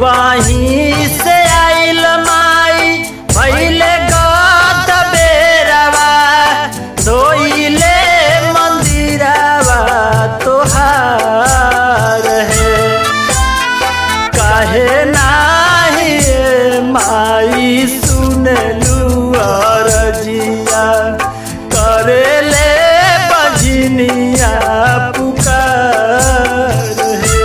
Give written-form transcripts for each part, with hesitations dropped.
वहीं से आइल माई पहले गत बेरवा धोइले मंदिरवा तोहार है। काहे नाही माई सुनलू अरजिया करेले बजनिया पुकार है।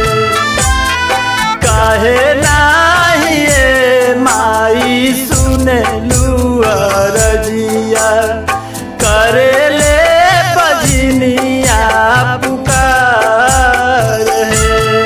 काहे नाही माई सुनलू अरजिया करेले बजनिया पुकार है।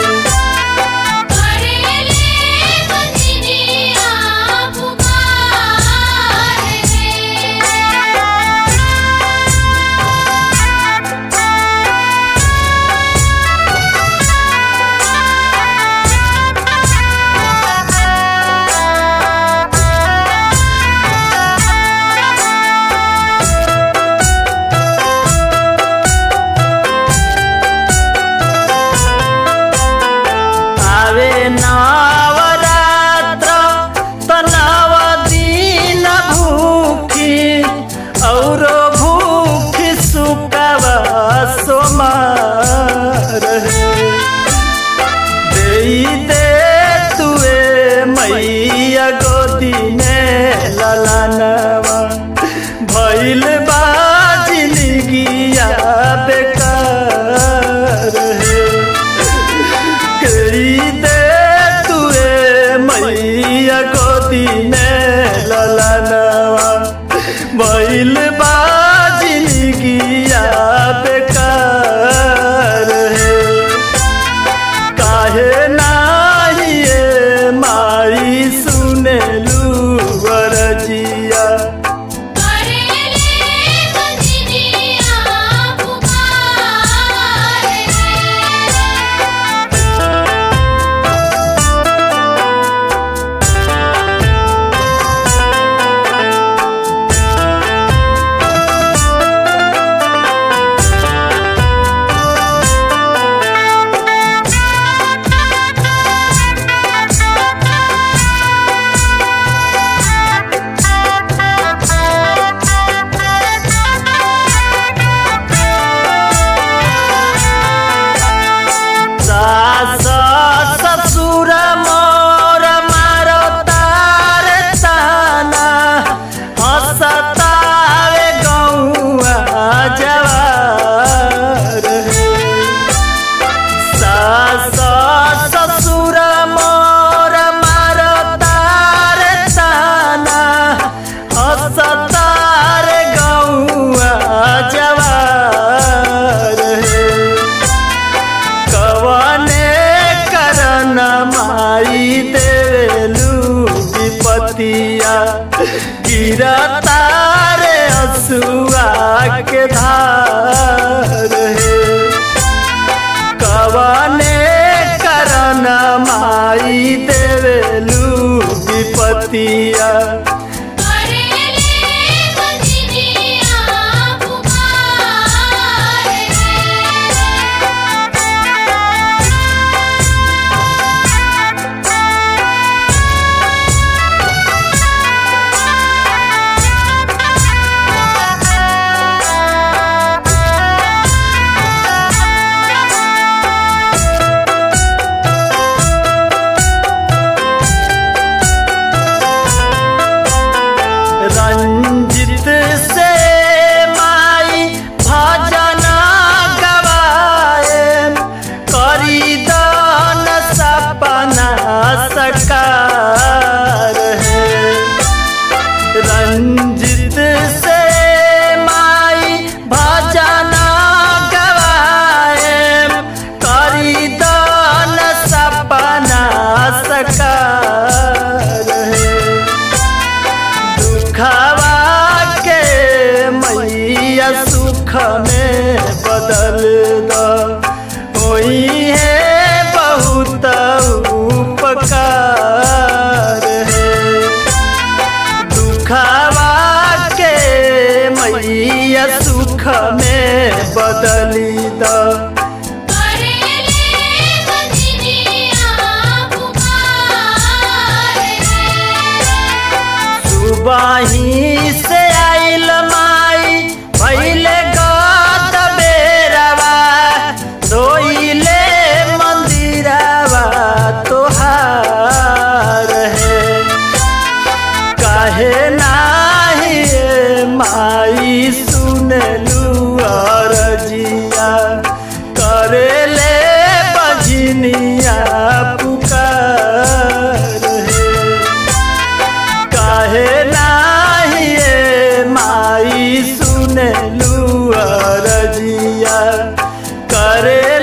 नवरात्र तनव दिन भूखी और भूखी सुकवा सोमार दे तुए मैया गोदी में ललनवा भइल बा जिंदगिया बेकार है। मैया गोदी में ललनवा भइल बा जिंदगिया बेकार है। काहे नाही माई सुनलू अरजिया ससुर मोर मारो तार ताना हंसतावे गौआ जवार सास ससुर मोर मारो तार ताना हंसतारे गौआ जवार कवने करन माई देलू विपतिया गिरता रे हसुआ के धार है। कवने करन माई देलू विपतिया रंजित से माई भजन गवाए करी दान सपना सकार है। रंजित से माई भजन गवाए करी दान सपना सकार है। दुखवा के मैया सुख में बदल दो होई है बहुत उपकार। कहीं से आइल माई भइले गत बेरवा धोइले मंदिरवा तोहार है। काहे नाही माई सुनलू अरजिया करेले बजनिया पुकार है। काहे नाही माई सुनलू अरजिया करे